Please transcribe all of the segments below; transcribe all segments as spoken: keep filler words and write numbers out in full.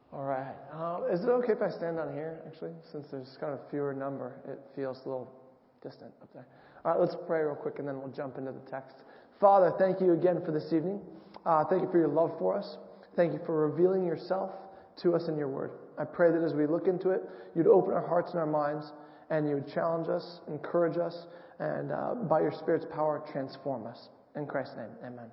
All right. Um, is it okay if I stand down here, actually? Since there's kind of fewer number, it feels a little distant up there. All right, let's pray real quick, and then we'll jump into the text. Father, thank you again for this evening. Uh, thank you for your love for us. Thank you for revealing yourself to us in your word. I pray that as we look into it, you'd open our hearts and our minds, and you would challenge us, encourage us, and uh, by your Spirit's power, transform us. In Christ's name, amen.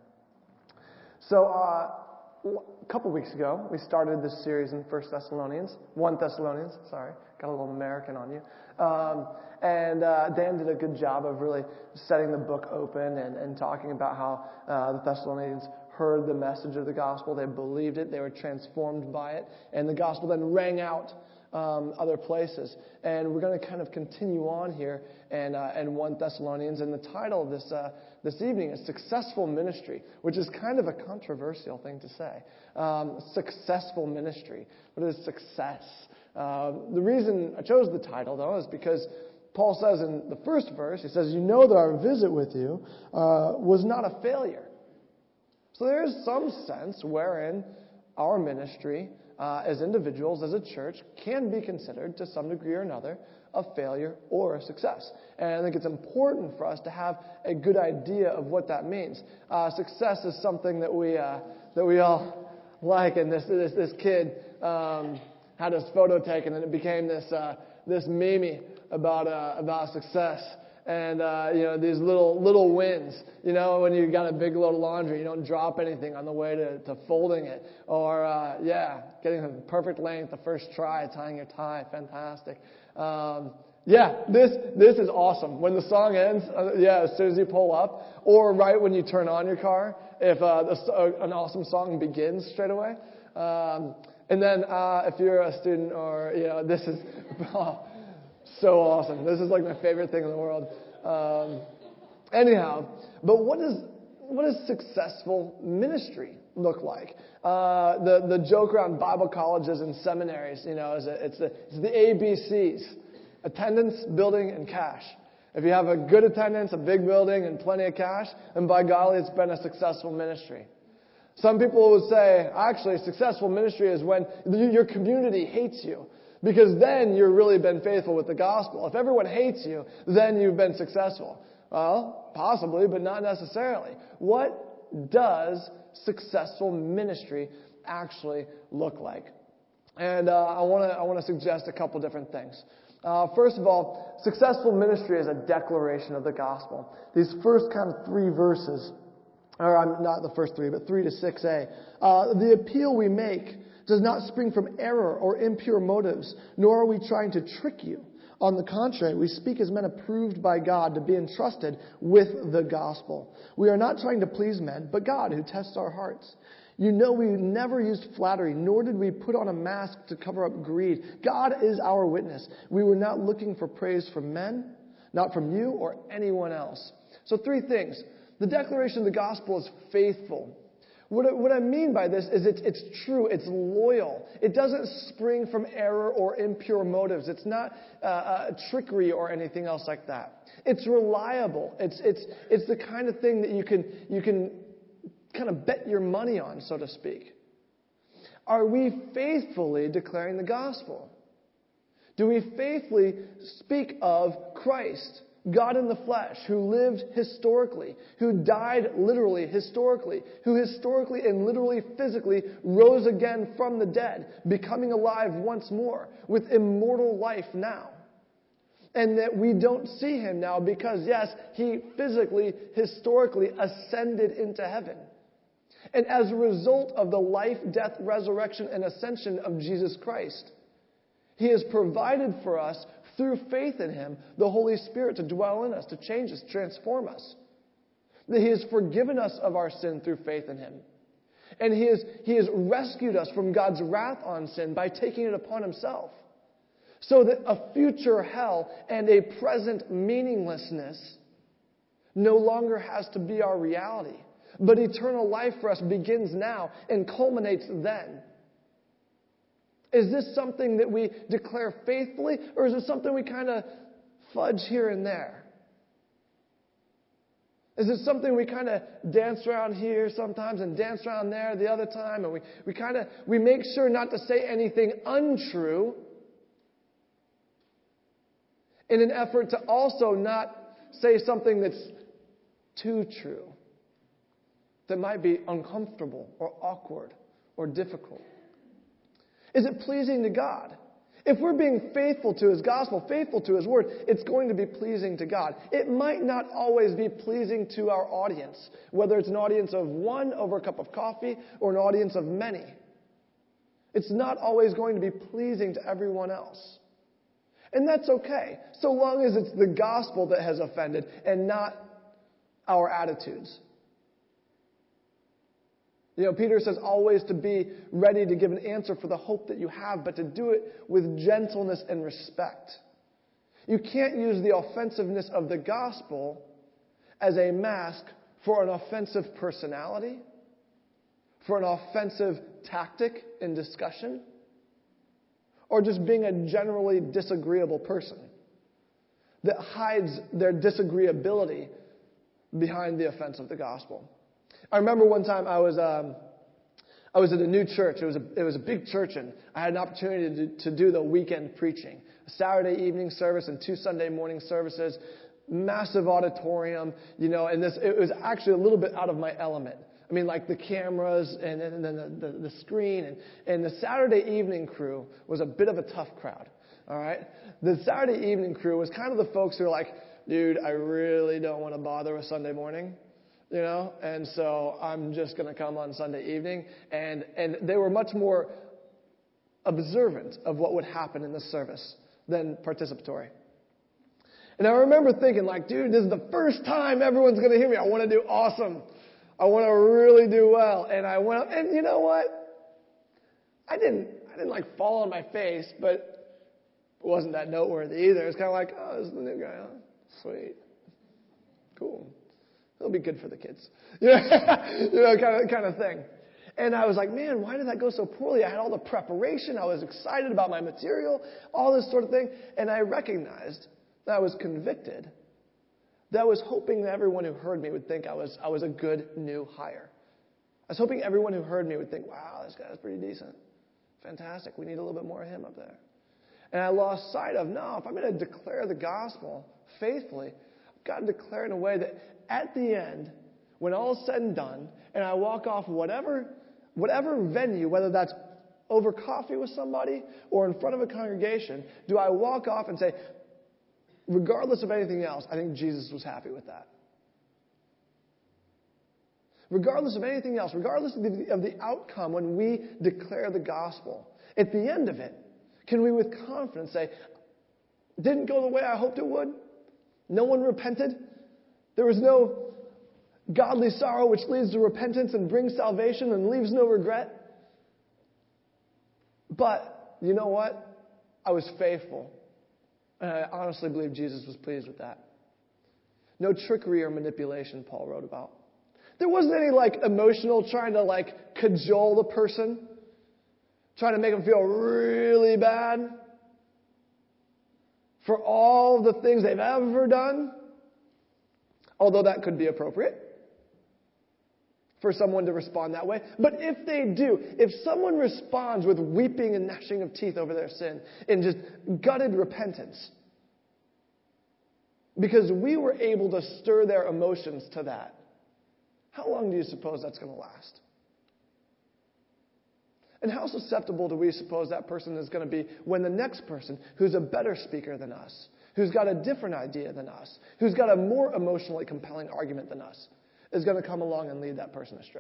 So, uh, a couple weeks ago, we started this series in First Thessalonians, First Thessalonians, sorry, got a little American on you. Um, and uh, Dan did a good job of really setting the book open and, and talking about how uh, the Thessalonians heard the message of the gospel, they believed it, they were transformed by it, and the gospel then rang out um, other places. And we're going to kind of continue on here and uh, and First Thessalonians, and the title of this uh, this evening is Successful Ministry, which is kind of a controversial thing to say. Um, successful ministry. What is success? Uh, the reason I chose the title, though, is because Paul says in the first verse, he says, you know that our visit with you uh, was not a failure. So there is some sense wherein our ministry uh, as individuals, as a church, can be considered to some degree or another a failure or a success. And I think it's important for us to have a good idea of what that means. Uh, success is something that we uh, that we all like, and this this, this kid um, had his photo taken, and it became this uh, this meme about uh, about success. And, uh, you know, these little little wins, you know, when you got a big load of laundry, you don't drop anything on the way to, to folding it. Or, uh, yeah, getting the perfect length the first try, tying your tie, fantastic. Um, yeah, this this is awesome. When the song ends, uh, yeah, as soon as you pull up, or right when you turn on your car, if uh, the, uh, an awesome song begins straight away. Um, and then uh, if you're a student or, you know, this is... Oh, so awesome. This is like my favorite thing in the world. Um, anyhow, but what does what does successful ministry look like? Uh, the the joke around Bible colleges and seminaries, you know, is a, it's the it's the A B Cs: attendance, building, and cash. If you have a good attendance, a big building, and plenty of cash, then by golly, it's been a successful ministry. Some people would say, actually, successful ministry is when your community hates you. Because then you've really been faithful with the gospel. If everyone hates you, then you've been successful. Well, possibly, but not necessarily. What does successful ministry actually look like? And uh, I want to I want to suggest a couple different things. Uh, first of all, successful ministry is a declaration of the gospel. These first kind of three verses, or um, not the first three, but three to six a, uh, the appeal we make does not spring from error or impure motives, nor are we trying to trick you. On the contrary, we speak as men approved by God to be entrusted with the gospel. We are not trying to please men, but God who tests our hearts. You know we never used flattery, nor did we put on a mask to cover up greed. God is our witness. We were not looking for praise from men, not from you or anyone else. So three things. The declaration of the gospel is faithful. What I, what I mean by this is it's, it's true, it's loyal. It doesn't spring from error or impure motives. It's not uh, uh, trickery or anything else like that. It's reliable. It's it's it's the kind of thing that you can you can kind of bet your money on, so to speak. Are we faithfully declaring the gospel? Do we faithfully speak of Christ? God in the flesh, who lived historically, who died literally, historically, who historically and literally physically rose again from the dead, becoming alive once more with immortal life now. And that we don't see him now because, yes, he physically, historically ascended into heaven. And as a result of the life, death, resurrection, and ascension of Jesus Christ, he has provided for us through faith in him, the Holy Spirit to dwell in us, to change us, transform us. That he has forgiven us of our sin through faith in him. And he has, he has rescued us from God's wrath on sin by taking it upon himself. So that a future hell and a present meaninglessness no longer has to be our reality. But eternal life for us begins now and culminates then. Is this something that we declare faithfully, or is it something we kind of fudge here and there? Is it something we kind of dance around here sometimes and dance around there the other time, and we, we kind of, we make sure not to say anything untrue in an effort to also not say something that's too true, that might be uncomfortable or awkward or difficult? Is it pleasing to God? If we're being faithful to His gospel, faithful to His word, it's going to be pleasing to God. It might not always be pleasing to our audience, whether it's an audience of one over a cup of coffee or an audience of many. It's not always going to be pleasing to everyone else. And that's okay, so long as it's the gospel that has offended and not our attitudes. You know, Peter says always to be ready to give an answer for the hope that you have, but to do it with gentleness and respect. You can't use the offensiveness of the gospel as a mask for an offensive personality, for an offensive tactic in discussion, or just being a generally disagreeable person that hides their disagreeability behind the offense of the gospel. I remember one time I was um, I was at a new church. It was a it was a big church, and I had an opportunity to, to do the weekend preaching, a Saturday evening service and two Sunday morning services, massive auditorium, you know. And this it was actually a little bit out of my element. I mean, like the cameras and, and then the, the, the screen and and the Saturday evening crew was a bit of a tough crowd. All right, the Saturday evening crew was kind of the folks who are like, dude, I really don't want to bother with Sunday morning. You know, and so I'm just going to come on Sunday evening. And, and they were much more observant of what would happen in the service than participatory. And I remember thinking, like, dude, this is the first time everyone's going to hear me. I want to do awesome. I want to really do well. And I went, and you know what? I didn't, I didn't like fall on my face, but it wasn't that noteworthy either. It's kind of like, oh, this is the new guy. Huh? Sweet. Cool. It'll be good for the kids. You know, you know, kind of, kind of thing. And I was like, man, why did that go so poorly? I had all the preparation. I was excited about my material, all this sort of thing. And I recognized that I was convicted, that I was hoping that everyone who heard me would think I was, I was a good new hire. I was hoping everyone who heard me would think, wow, this guy's pretty decent. Fantastic. We need a little bit more of him up there. And I lost sight of, no, if I'm going to declare the gospel faithfully, I've got to declare it in a way that at the end, when all is said and done, and I walk off whatever whatever venue, whether that's over coffee with somebody or in front of a congregation, do I walk off and say, regardless of anything else, I think Jesus was happy with that. Regardless of anything else, regardless of the, of the outcome when we declare the gospel, at the end of it, can we with confidence say, didn't go the way I hoped it would? No one repented? There was no godly sorrow which leads to repentance and brings salvation and leaves no regret. But, you know what? I was faithful. And I honestly believe Jesus was pleased with that. No trickery or manipulation, Paul wrote about. There wasn't any like emotional trying to like cajole the person, trying to make them feel really bad for all the things they've ever done. Although that could be appropriate for someone to respond that way. But if they do, if someone responds with weeping and gnashing of teeth over their sin and just gutted repentance, because we were able to stir their emotions to that, how long do you suppose that's going to last? And how susceptible do we suppose that person is going to be when the next person, who's a better speaker than us, who's got a different idea than us, who's got a more emotionally compelling argument than us, is going to come along and lead that person astray?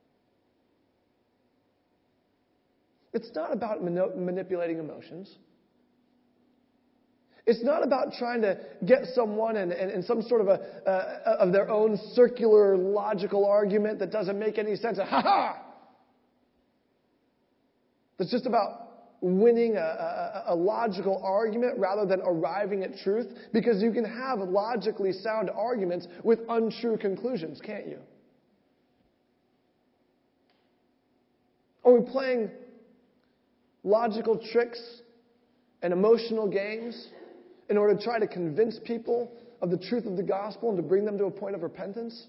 It's not about mani- manipulating emotions. It's not about trying to get someone in, in, in some sort of a uh, of their own circular logical argument that doesn't make any sense. Ha ha! It's just about winning a, a, a logical argument rather than arriving at truth, because you can have logically sound arguments with untrue conclusions, can't you? Are we playing logical tricks and emotional games in order to try to convince people of the truth of the gospel and to bring them to a point of repentance?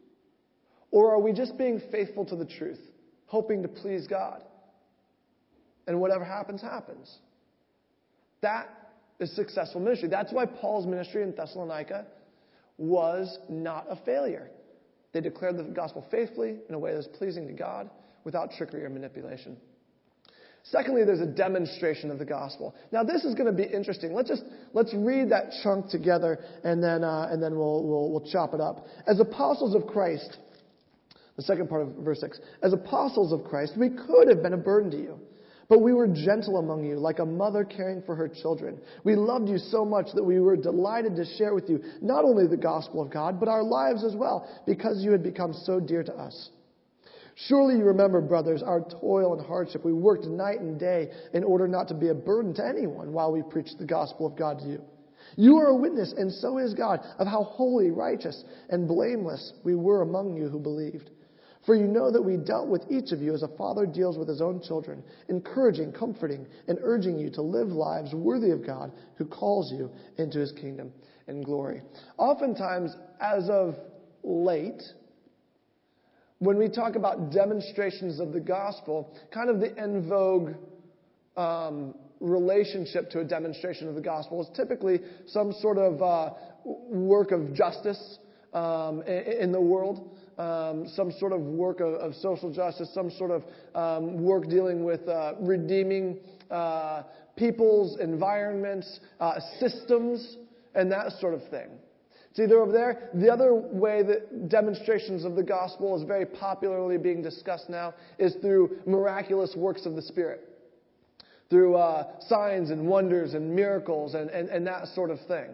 Or are we just being faithful to the truth, hoping to please God? And whatever happens, happens. That is successful ministry. That's why Paul's ministry in Thessalonica was not a failure. They declared the gospel faithfully in a way that was pleasing to God without trickery or manipulation. Secondly, there's a demonstration of the gospel. Now, this is going to be interesting. Let's just let's read that chunk together, and then uh, and then we'll, we'll we'll chop it up. As apostles of Christ, the second part of verse six. As apostles of Christ, we could have been a burden to you, but we were gentle among you, like a mother caring for her children. We loved you so much that we were delighted to share with you not only the gospel of God, but our lives as well, because you had become so dear to us. Surely you remember, brothers, our toil and hardship. We worked night and day in order not to be a burden to anyone while we preached the gospel of God to you. You are a witness, and so is God, of how holy, righteous, and blameless we were among you who believed. For you know that we dealt with each of you as a father deals with his own children, encouraging, comforting, and urging you to live lives worthy of God who calls you into his kingdom and glory. Oftentimes, as of late, when we talk about demonstrations of the gospel, kind of the en vogue um, relationship to a demonstration of the gospel is typically some sort of uh, work of justice um, in, in the world, um, some sort of work of, of social justice, some sort of um, work dealing with uh, redeeming uh, people's environments, uh, systems, and that sort of thing. It's either over there. The other way that demonstrations of the gospel is very popularly being discussed now is through miraculous works of the Spirit. Through uh, signs and wonders and miracles and, and, and that sort of thing.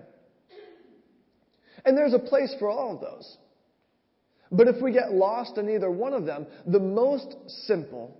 And there's a place for all of those. But if we get lost in either one of them, the most simple,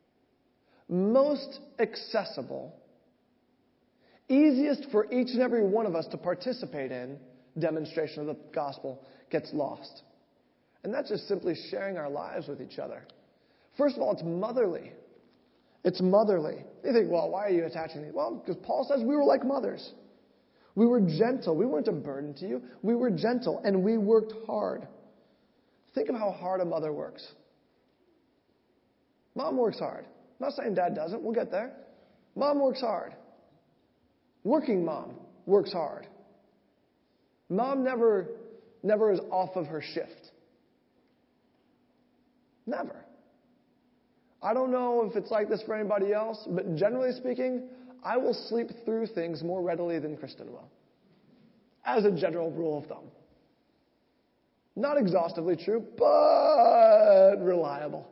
most accessible, easiest for each and every one of us to participate in demonstration of the gospel gets lost. And that's just simply sharing our lives with each other. First of all, it's motherly. It's motherly. You think, well, why are you attaching these? Well, because Paul says we were like mothers. We were gentle. We weren't a burden to you. We were gentle, and we worked hard. Think of how hard a mother works. Mom works hard. I'm not saying dad doesn't. We'll get there. Mom works hard. Working mom works hard. Mom never, never is off of her shift. Never. I don't know if it's like this for anybody else, but generally speaking, I will sleep through things more readily than Kristen will. As a general rule of thumb. Not exhaustively true, but reliable.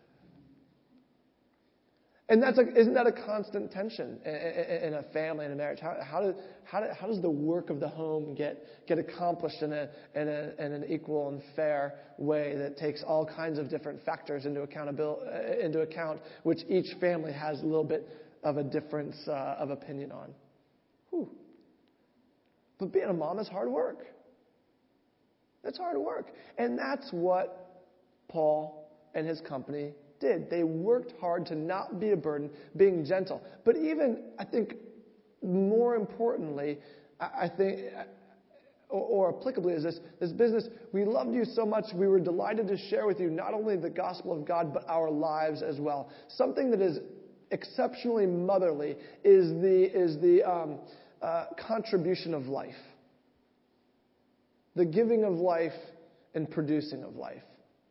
And that's a, isn't that a constant tension in a family and a marriage? How, how, do, how, do, how does the work of the home get, get accomplished in, a, in, a, in an equal and fair way that takes all kinds of different factors into, accountability, into account, which each family has a little bit of a difference uh, of opinion on? Whew. But being a mom is hard work. It's hard work. And that's what Paul and his company did. They worked hard to not be a burden, being gentle. But even, I think, more importantly, I think, or, or applicably is this, this business, we loved you so much, we were delighted to share with you not only the gospel of God, but our lives as well. Something that is exceptionally motherly is the, is the um, uh, contribution of life. The giving of life and producing of life.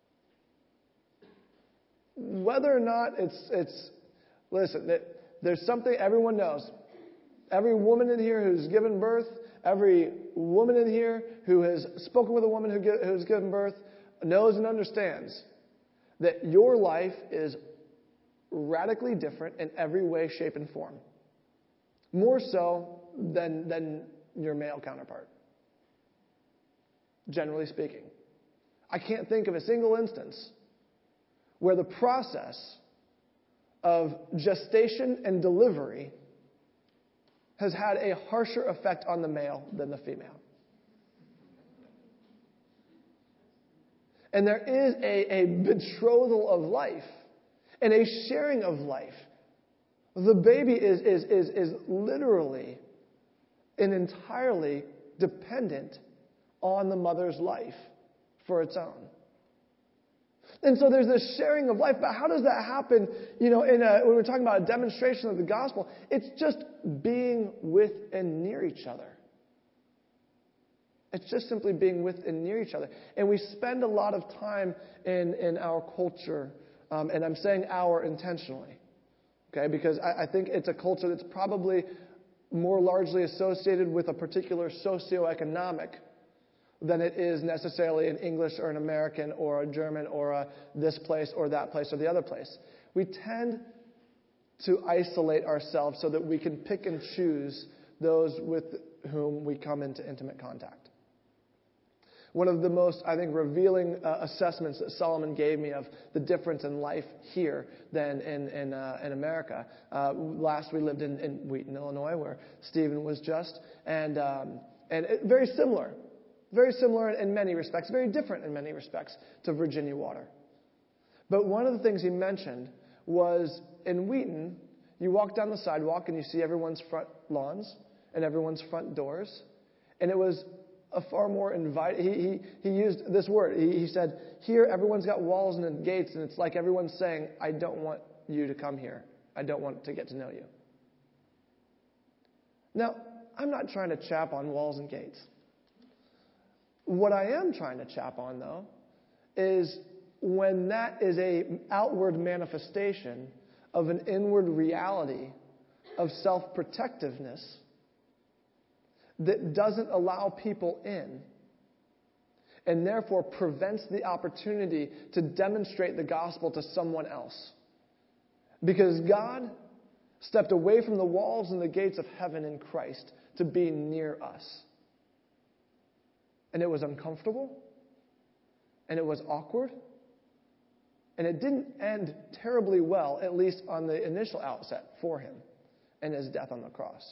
Whether or not it's, it's listen, there's something everyone knows. Every woman in here who's given birth, every woman in here who has spoken with a woman who who's given birth knows and understands that your life is radically different in every way, shape, and form. More so than, than your male counterpart. Generally speaking. I can't think of a single instance where the process of gestation and delivery has had a harsher effect on the male than the female. And there is a, a betrothal of life and a sharing of life. The baby is, is, is, is literally and entirely dependent on the mother's life for its own. And so there's this sharing of life, but how does that happen? You know, in a, when we're talking about a demonstration of the gospel, it's just being with and near each other. It's just simply being with and near each other. And we spend a lot of time in, in our culture, um, and I'm saying our intentionally, okay, because I, I think it's a culture that's probably more largely associated with a particular socioeconomic than it is necessarily an English or an American or a German or a this place or that place or the other place. We tend to isolate ourselves so that we can pick and choose those with whom we come into intimate contact. One of the most, I think, revealing uh, assessments that Solomon gave me of the difference in life here than in in, uh, in America. Uh, last we lived in, in Wheaton, Illinois, where Stephen was just, and um, and it, very similar. Very similar in many respects, very different in many respects to Virginia Water. But one of the things he mentioned was in Wheaton, you walk down the sidewalk and you see everyone's front lawns and everyone's front doors. And it was a far more inviting, he, he, he used this word. He, he said, here everyone's got walls and gates, and it's like everyone's saying, I don't want you to come here. I don't want to get to know you. Now, I'm not trying to chap on walls and gates. What I am trying to chap on, though, is when that is an outward manifestation of an inward reality of self-protectiveness that doesn't allow people in and therefore prevents the opportunity to demonstrate the gospel to someone else. Because God stepped away from the walls and the gates of heaven in Christ to be near us. And it was uncomfortable, and it was awkward, and it didn't end terribly well, at least on the initial outset for him and his death on the cross.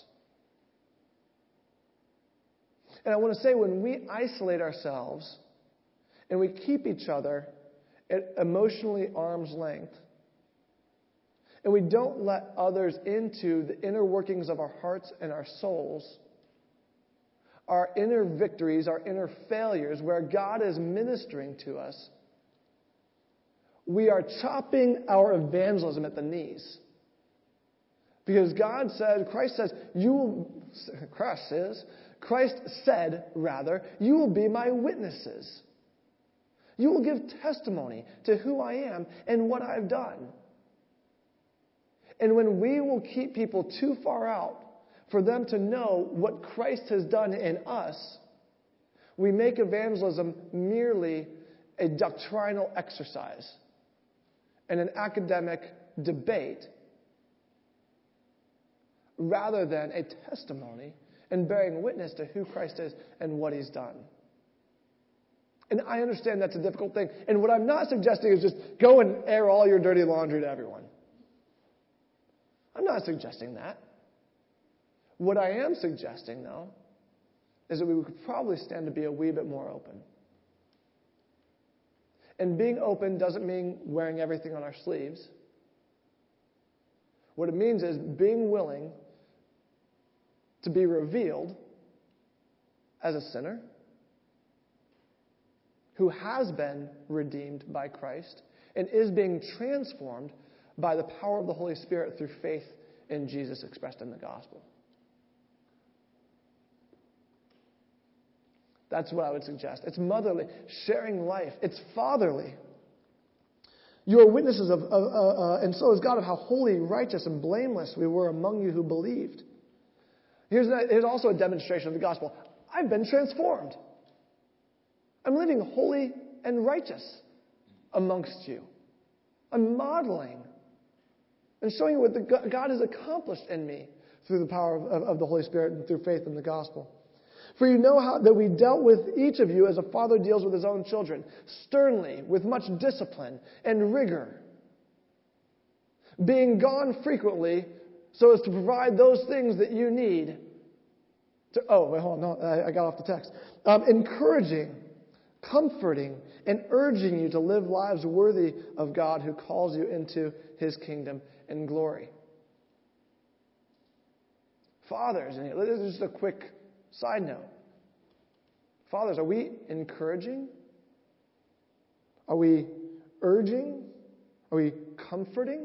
And I want to say, when we isolate ourselves and we keep each other at emotionally arm's length, and we don't let others into the inner workings of our hearts and our souls, our inner victories, our inner failures, where God is ministering to us, we are chopping our evangelism at the knees. Because God said, Christ says, you will, Christ says, Christ said, rather, you will be my witnesses. You will give testimony to who I am and what I've done. And when we will keep people too far out for them to know what Christ has done in us, we make evangelism merely a doctrinal exercise and an academic debate rather than a testimony and bearing witness to who Christ is and what He's done. And I understand that's a difficult thing. And what I'm not suggesting is just go and air all your dirty laundry to everyone. I'm not suggesting that. What I am suggesting, though, is that we could probably stand to be a wee bit more open. And being open doesn't mean wearing everything on our sleeves. What it means is being willing to be revealed as a sinner who has been redeemed by Christ and is being transformed by the power of the Holy Spirit through faith in Jesus expressed in the gospel. That's what I would suggest. It's motherly, sharing life. It's fatherly. You are witnesses of, of uh, uh, and so is God, of how holy, righteous, and blameless we were among you who believed. Here's, that, here's also a demonstration of the gospel. I've been transformed. I'm living holy and righteous amongst you. I'm modeling and showing you what the, God has accomplished in me through the power of, of, of the Holy Spirit and through faith in the gospel. For you know how that we dealt with each of you as a father deals with his own children, sternly, with much discipline and rigor, being gone frequently so as to provide those things that you need. To, oh, wait, hold on, no, I, I got off the text. Um, encouraging, comforting, and urging you to live lives worthy of God who calls you into His kingdom and glory. Fathers, and this is just a quick side note. Fathers, are we encouraging? Are we urging? Are we comforting?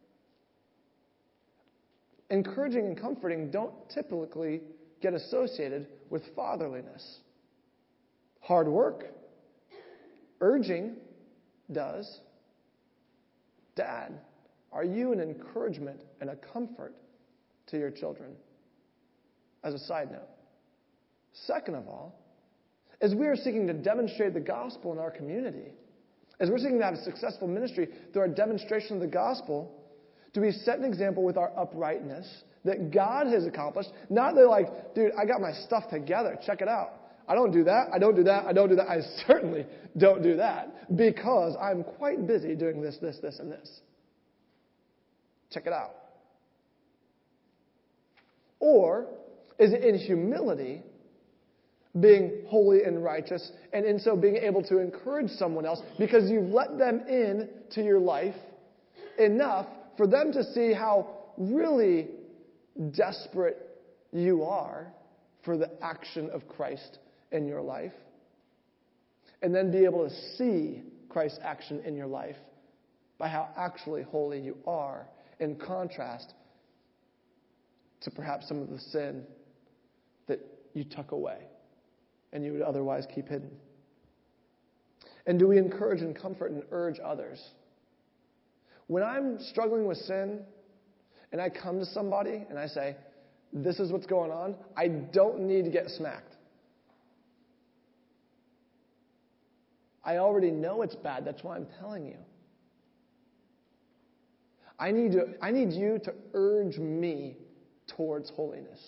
Encouraging and comforting don't typically get associated with fatherliness. Hard work, urging does. Dad, are you an encouragement and a comfort to your children? As a side note. Second of all, as we are seeking to demonstrate the gospel in our community, as we're seeking to have a successful ministry through our demonstration of the gospel, do we set an example with our uprightness that God has accomplished? Not that like, dude, I got my stuff together. Check it out. I don't do that. I don't do that. I don't do that. I certainly don't do that because I'm quite busy doing this, this, this, and this. Check it out. Or is it in humility, being holy and righteous, and in so being able to encourage someone else because you've let them in to your life enough for them to see how really desperate you are for the action of Christ in your life, and then be able to see Christ's action in your life by how actually holy you are, in contrast to perhaps some of the sin that you tuck away and you would otherwise keep hidden. And do we encourage and comfort and urge others? When I'm struggling with sin and I come to somebody and I say, this is what's going on, I don't need to get smacked. I already know it's bad. That's why I'm telling you. I need to, I need you to urge me towards holiness.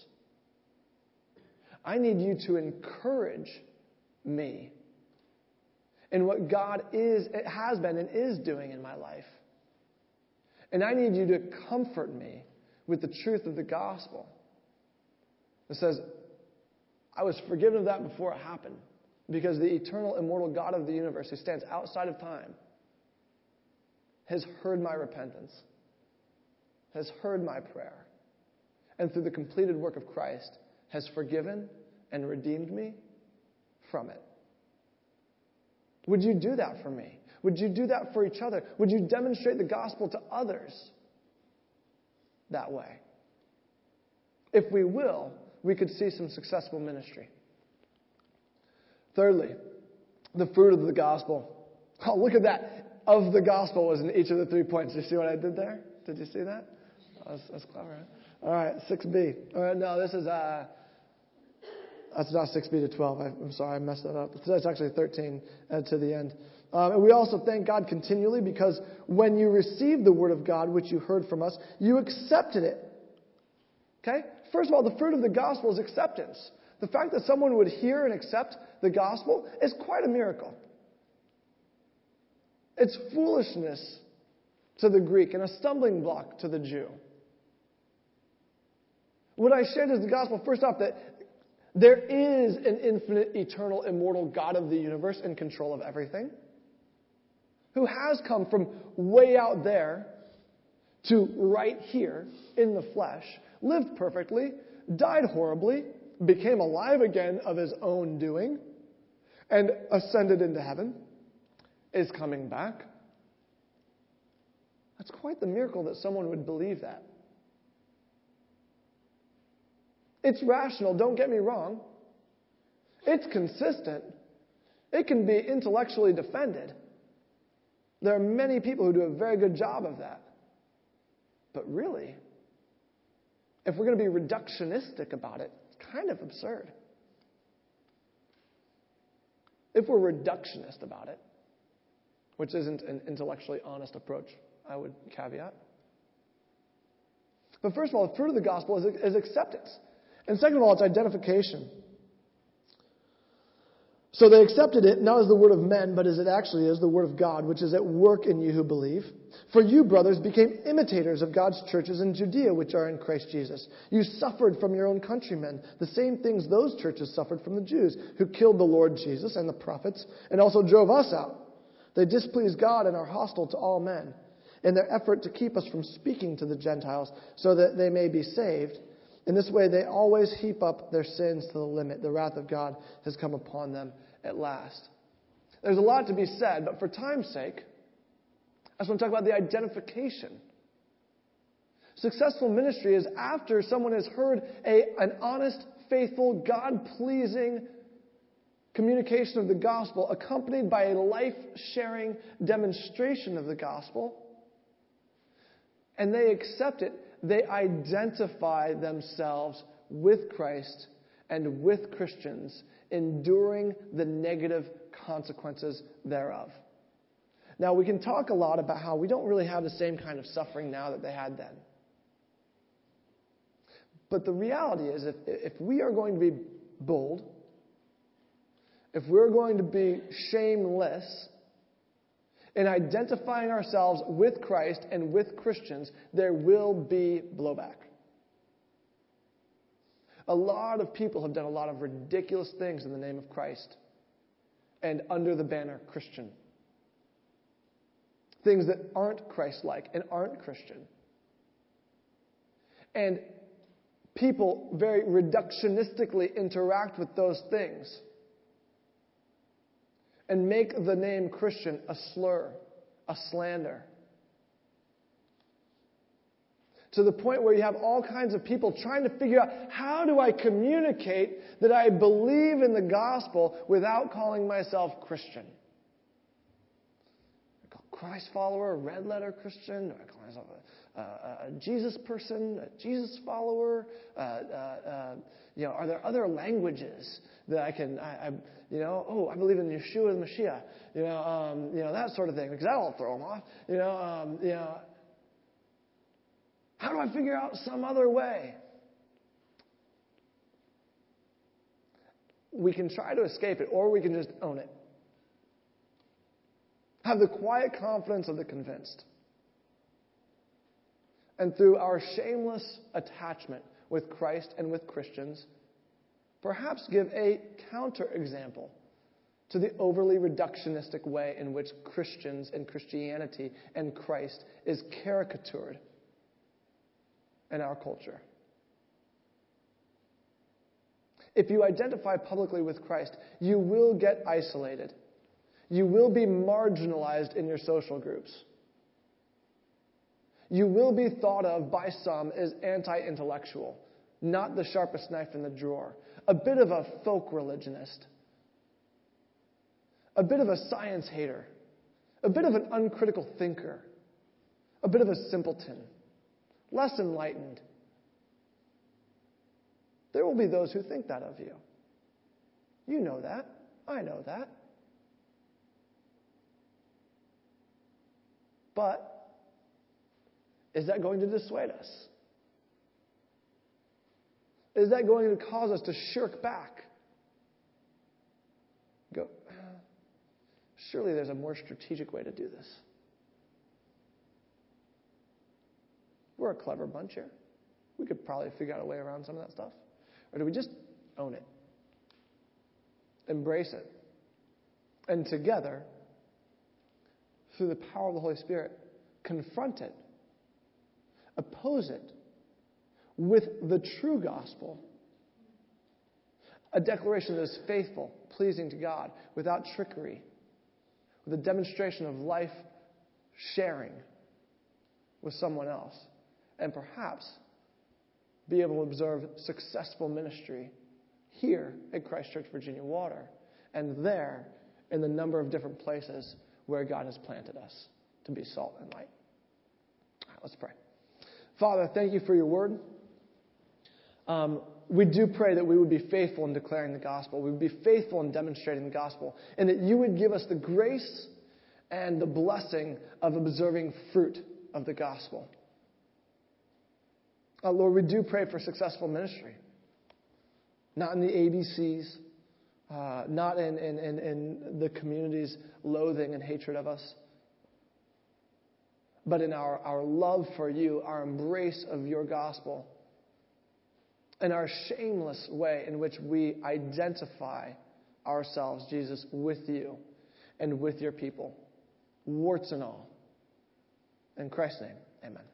I need you to encourage me in what God is, it has been and is doing in my life. And I need you to comfort me with the truth of the gospel. It says, I was forgiven of that before it happened. Because the eternal, immortal God of the universe, who stands outside of time, has heard my repentance, has heard my prayer, and through the completed work of Christ, has forgiven and redeemed me from it. Would you do that for me? Would you do that for each other? Would you demonstrate the gospel to others that way? If we will, we could see some successful ministry. Thirdly, the fruit of the gospel. Oh, look at that. Of the gospel was in each of the three points. Did you see what I did there? Did you see that? That's, that's clever. Huh? All right, six B. All right, no, this is, uh, that's not six B to twelve. I, I'm sorry, I messed that up. That's actually thirteen uh, to the end. Um, and we also thank God continually because when you received the word of God, which you heard from us, you accepted it. Okay? First of all, the fruit of the gospel is acceptance. The fact that someone would hear and accept the gospel is quite a miracle. It's foolishness to the Greek and a stumbling block to the Jew. What I shared is the gospel, first off, that there is an infinite, eternal, immortal God of the universe in control of everything, who has come from way out there to right here in the flesh, lived perfectly, died horribly, became alive again of his own doing, and ascended into heaven, is coming back. That's quite the miracle that someone would believe that. It's rational, don't get me wrong. It's consistent. It can be intellectually defended. There are many people who do a very good job of that. But really, if we're going to be reductionistic about it, it's kind of absurd. If we're reductionist about it, which isn't an intellectually honest approach, I would caveat. But first of all, the fruit of the gospel is, is acceptance. And second of all, it's identification. So they accepted it not as the word of men, but as it actually is, the word of God, which is at work in you who believe. For you, brothers, became imitators of God's churches in Judea, which are in Christ Jesus. You suffered from your own countrymen the same things those churches suffered from the Jews, who killed the Lord Jesus and the prophets, and also drove us out. They displease God and are hostile to all men, in their effort to keep us from speaking to the Gentiles, so that they may be saved. In this way, they always heap up their sins to the limit. The wrath of God has come upon them at last. There's a lot to be said, but for time's sake, I just want to talk about the identification. Successful ministry is after someone has heard a, an honest, faithful, God-pleasing communication of the gospel accompanied by a life-sharing demonstration of the gospel, and they accept it. They identify themselves with Christ and with Christians, enduring the negative consequences thereof. Now, we can talk a lot about how we don't really have the same kind of suffering now that they had then. But the reality is, if, if we are going to be bold, if we're going to be shameless in identifying ourselves with Christ and with Christians, there will be blowback. A lot of people have done a lot of ridiculous things in the name of Christ and under the banner Christian. Things that aren't Christ-like and aren't Christian. And people very reductionistically interact with those things and make the name Christian a slur, a slander. To the point where you have all kinds of people trying to figure out, how do I communicate that I believe in the gospel without calling myself Christian? I call Christ follower, a red letter Christian. Do I call myself a, a, a Jesus person, a Jesus follower? Uh, uh, uh, you know, are there other languages that I can, I, I, you know, oh, I believe in Yeshua and Mashiach, you know, um, you know, that sort of thing, because that'll throw them off, you know, um, you know. How do I figure out some other way? We can try to escape it, or we can just own it. Have the quiet confidence of the convinced. And through our shameless attachment with Christ and with Christians, perhaps give a counterexample to the overly reductionistic way in which Christians and Christianity and Christ is caricatured in our culture. If you identify publicly with Christ, you will get isolated. You will be marginalized in your social groups. You will be thought of by some as anti-intellectual, not the sharpest knife in the drawer, a bit of a folk religionist, a bit of a science hater, a bit of an uncritical thinker, a bit of a simpleton, less enlightened. There will be those who think that of you. You know that. I know that. But is that going to dissuade us? Is that going to cause us to shirk back? Go, surely there's a more strategic way to do this. We're a clever bunch here. We could probably figure out a way around some of that stuff. Or do we just own it? Embrace it. And together, through the power of the Holy Spirit, confront it. Oppose it with the true gospel. A declaration that is faithful, pleasing to God, without trickery, with a demonstration of life sharing with someone else. And perhaps be able to observe successful ministry here at Christ Church Virginia Water, and there in the number of different places where God has planted us to be salt and light. All right, let's pray. Father, thank you for your word. Um, we do pray that we would be faithful in declaring the gospel. We would be faithful in demonstrating the gospel, and that you would give us the grace and the blessing of observing fruit of the gospel. Uh, Lord, we do pray for successful ministry. Not in the A B Cs, uh, not in, in, in, in the community's loathing and hatred of us, but in our, our love for you, our embrace of your gospel, and our shameless way in which we identify ourselves, Jesus, with you and with your people, warts and all. In Christ's name, amen.